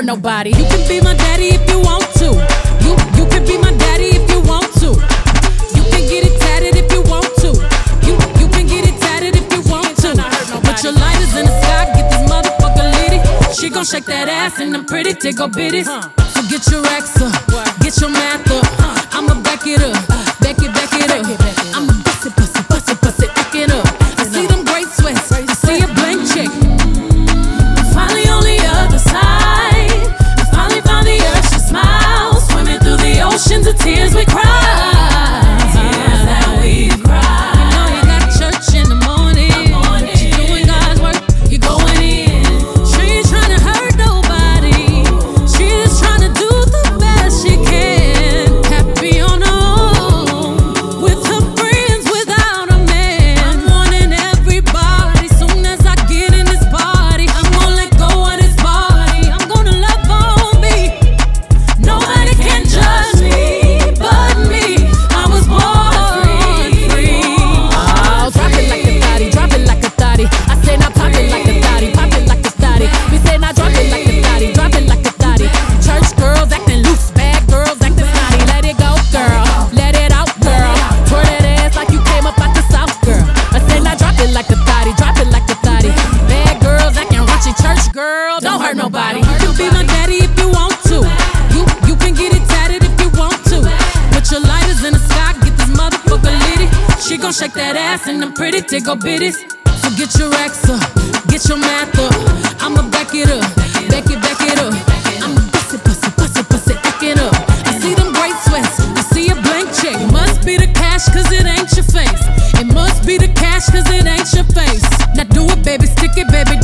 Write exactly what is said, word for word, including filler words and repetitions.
nobody. You can be my daddy if you want to. You you can be my daddy if you want to. You can get it tatted if you want to. You you can get it tatted if you want to. Put your lighters in the sky, get this motherfucker litty. She gon' shake that ass and them pretty tickle bitties. So get your racks up, get your math up. I'ma back it up, back it, back it up. I'ma bust it, bust it, bust it, bust it, back it up. I see them great sweats, I see a blank check. I'm finally on the other side. I finally found the urge to smile, swimming through the oceans of tears we cry. Tears that we cry. You know you got church in the morning. You doing God's work, you going in. She ain't trying to hurt nobody. She just trying to do the best she can. Happy on her own, with her friends, without a man. I'm wanting everybody. Soon as I get in this party, I'm gonna let go of this body. I'm gonna love on me. Nobody can judge me but me. I was born free. Oh, drop it like a thotty, drop it like a thotty. I say now pop it like a thotty, pop it like a thotty. We say now drop it like a thotty, drop it like a thotty. Church girls acting loose, bad girls acting snotty. Let it go, girl, let it out, girl. Twirl that ass like you came up out the south, girl. I say now drop it like a thotty, drop it like a thotty. Bad girls acting raunchy, church girl, don't hurt nobody. You can be my daddy if you want to. You you can get it tatted if you want to. Put your lighters in the sky, get this motherfucker litty. She gon' shake that ass and them pretty tickle bitties. So get your racks up, get your math up. I'ma back it up, back it, back it up. I'ma bust it, bust it, bust it, bust it, back it up. I see them great sweats, I see a blank check. It must be the cash cause it ain't your face. It must be the cash cause it ain't your face. Now do it baby, stick it baby,